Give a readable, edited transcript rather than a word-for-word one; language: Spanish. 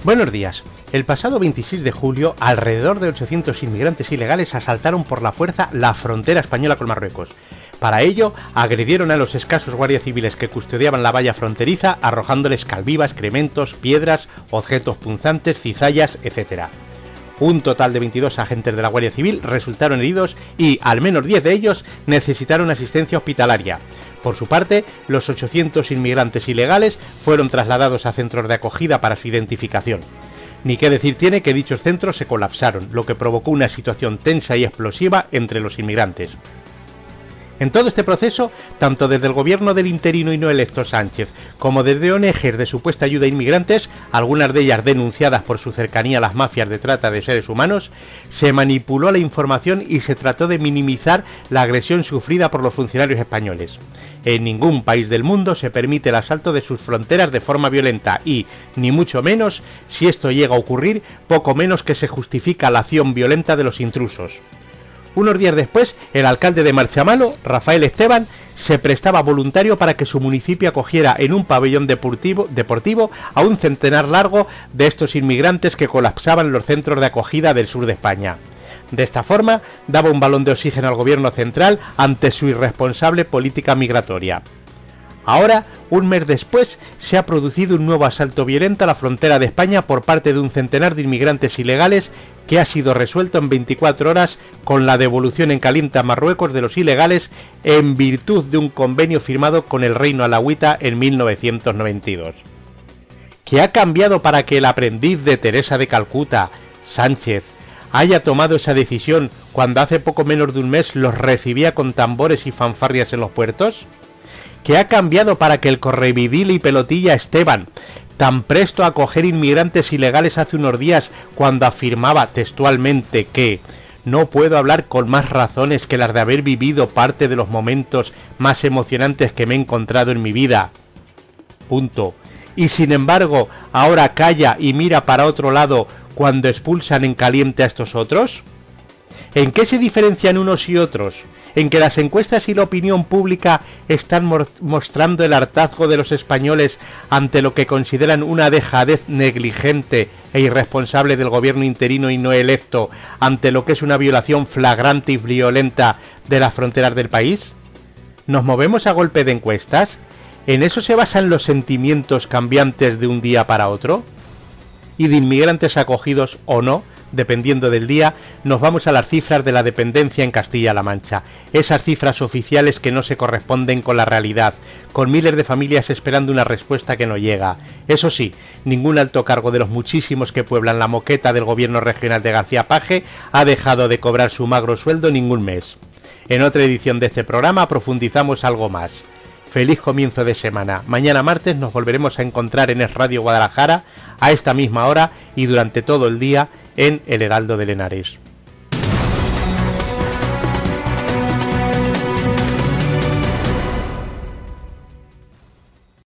Buenos días. El pasado 26 de julio, alrededor de 800 inmigrantes ilegales asaltaron por la fuerza la frontera española con Marruecos. Para ello, agredieron a los escasos guardias civiles que custodiaban la valla fronteriza, arrojándoles calvivas, excrementos, piedras, objetos punzantes, cizallas, etc. Un total de 22 agentes de la Guardia Civil resultaron heridos y, al menos 10 de ellos, necesitaron asistencia hospitalaria. Por su parte, los 800 inmigrantes ilegales fueron trasladados a centros de acogida para su identificación. Ni qué decir tiene que dichos centros se colapsaron, lo que provocó una situación tensa y explosiva entre los inmigrantes. En todo este proceso, tanto desde el gobierno del interino y no electo Sánchez, como desde ONGs de supuesta ayuda a inmigrantes, algunas de ellas denunciadas por su cercanía a las mafias de trata de seres humanos, se manipuló la información y se trató de minimizar la agresión sufrida por los funcionarios españoles. En ningún país del mundo se permite el asalto de sus fronteras de forma violenta y, ni mucho menos, si esto llega a ocurrir, poco menos que se justifica la acción violenta de los intrusos. Unos días después, el alcalde de Marchamalo, Rafael Esteban, se prestaba voluntario para que su municipio acogiera en un pabellón deportivo a un centenar largo de estos inmigrantes que colapsaban los centros de acogida del sur de España. De esta forma, daba un balón de oxígeno al gobierno central ante su irresponsable política migratoria. Ahora, un mes después, se ha producido un nuevo asalto violento a la frontera de España por parte de un centenar de inmigrantes ilegales que ha sido resuelto en 24 horas con la devolución en caliente a Marruecos de los ilegales en virtud de un convenio firmado con el Reino Alauita en 1992. ¿Qué ha cambiado para que el aprendiz de Teresa de Calcuta, Sánchez, haya tomado esa decisión cuando hace poco menos de un mes los recibía con tambores y fanfarrias en los puertos? ¿Qué ha cambiado para que el correvidil y pelotilla Esteban, tan presto a acoger inmigrantes ilegales hace unos días cuando afirmaba textualmente que no puedo hablar con más razones que las de haber vivido parte de los momentos más emocionantes que me he encontrado en mi vida? Punto. Y sin embargo, ahora calla y mira para otro lado cuando expulsan en caliente a estos otros? ¿En qué se diferencian unos y otros? ¿En que las encuestas y la opinión pública están mostrando el hartazgo de los españoles ante lo que consideran una dejadez negligente e irresponsable del gobierno interino y no electo ante lo que es una violación flagrante y violenta de las fronteras del país? ¿Nos movemos a golpe de encuestas? ¿En eso se basan los sentimientos cambiantes de un día para otro? Y de inmigrantes acogidos o no, dependiendo del día, nos vamos a las cifras de la dependencia en Castilla-La Mancha. Esas cifras oficiales que no se corresponden con la realidad, con miles de familias esperando una respuesta que no llega. Eso sí, ningún alto cargo de los muchísimos que pueblan la moqueta del gobierno regional de García Paje ha dejado de cobrar su magro sueldo ningún mes. En otra edición de este programa profundizamos algo más. Feliz comienzo de semana. Mañana martes nos volveremos a encontrar en Es Radio Guadalajara a esta misma hora y durante todo el día en El Heraldo de Henares.